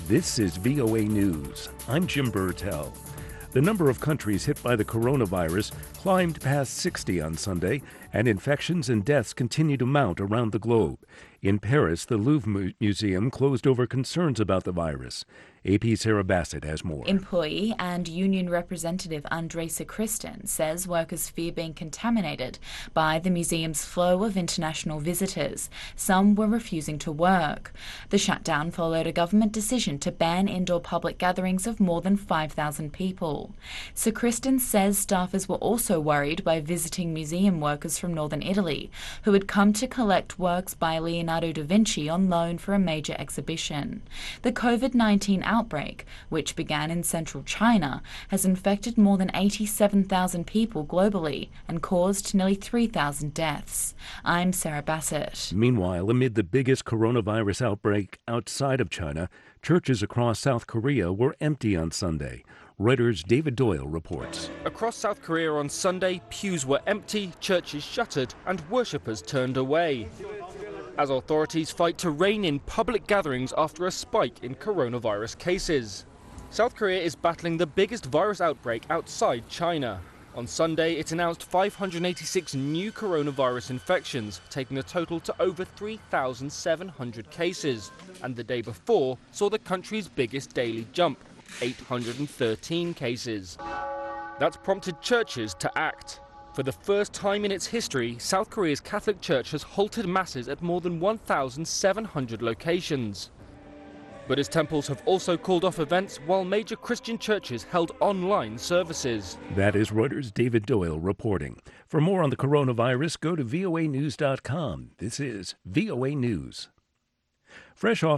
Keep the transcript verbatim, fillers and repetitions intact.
This is V O A News. I'm Jim Burtell. The number of countries hit by the coronavirus climbed past sixty on Sunday, and infections and deaths continue to mount around the globe. In Paris, the Louvre Mu- Museum closed over concerns about the virus. A P's Sarah Bassett has more. Employee and union representative Andrei Sakristan says workers fear being contaminated by the museum's flow of international visitors. Some were refusing to work. The shutdown followed a government decision to ban indoor public gatherings of more than five thousand people. Sakristan says staffers were also worried by visiting museum workers from northern Italy who had come to collect works by Leonardo da Vinci on loan for a major exhibition. The COVID nineteen outbreak, which began in central China, has infected more than eighty-seven thousand people globally and caused nearly three thousand deaths. I'm Sarah Bassett. Meanwhile, amid the biggest coronavirus outbreak outside of China, churches across South Korea were empty on Sunday. Reuters' David Doyle reports. Across South Korea on Sunday, pews were empty, churches shuttered, and worshippers turned away, as authorities fight to rein in public gatherings after a spike in coronavirus cases. South Korea is battling the biggest virus outbreak outside China. On Sunday, it announced five hundred eighty-six new coronavirus infections, taking the total to over three thousand seven hundred cases. And the day before saw the country's biggest daily jump, eight hundred thirteen cases. That's prompted churches to act. For the first time in its history, South Korea's Catholic Church has halted masses at more than one thousand seven hundred locations. Buddhist temples have also called off events, while major Christian churches held online services. That is Reuters' David Doyle reporting. For more on the coronavirus, go to V O A news dot com. This is V O A News. Fresh off